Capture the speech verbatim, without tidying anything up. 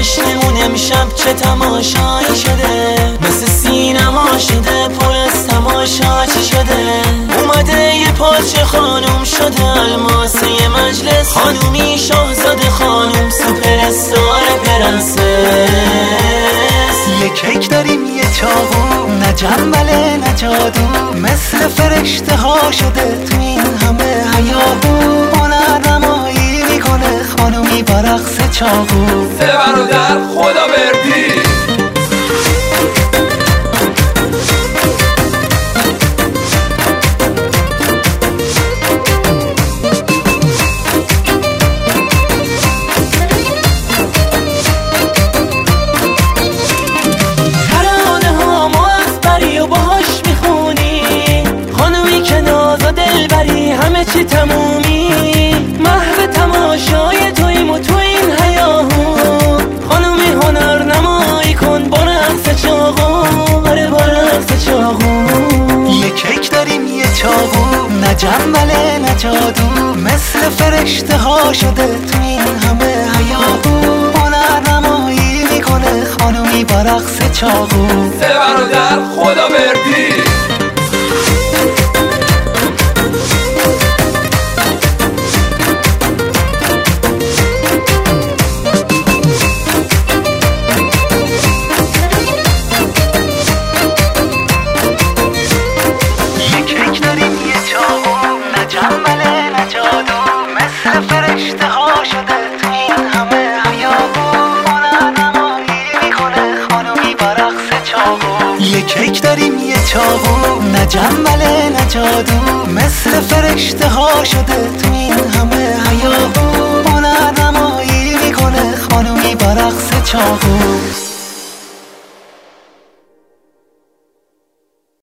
جشنمون امشب چه تماشایی شده، مثل سینما شده پر از تماشا چی شده. اومده یه پاچه خانوم شده الماسه مجلس، خانومی شاهزاده خانوم سوپر استار پرنسس. یه کیک داریم یه چاقو، نه جنبله نه جادو، مثل فرشته ها شده تو این همه هیاهو. هنرنمایی میکنه خانومی با رقص چاقو. سه برادر خدا بردی. همه چی تمومی، محو تماشای تویم و تو این هیاهو. خانومی هنر نمایی کن با رقص چاقو، آره با رقص چاقو. یه کیک داریم یه چاقو، نه جنبله نه جادو، مثل فرشته ها شده تو این همه هیاهو. هنر نمایی میکنه خانومی با رقص چاقو. سه برادر خدا بردی. فرشته ها شده تو این همه هیاهو. هنرنمایی میکنه خانومی با رقص چاقو. یه کیک داریم یه چاقو، نه جنبله نه جادو، مثل فرشته ها شده تو این همه هیاهو. هنرنمایی میکنه خانومی با رقص چاقو.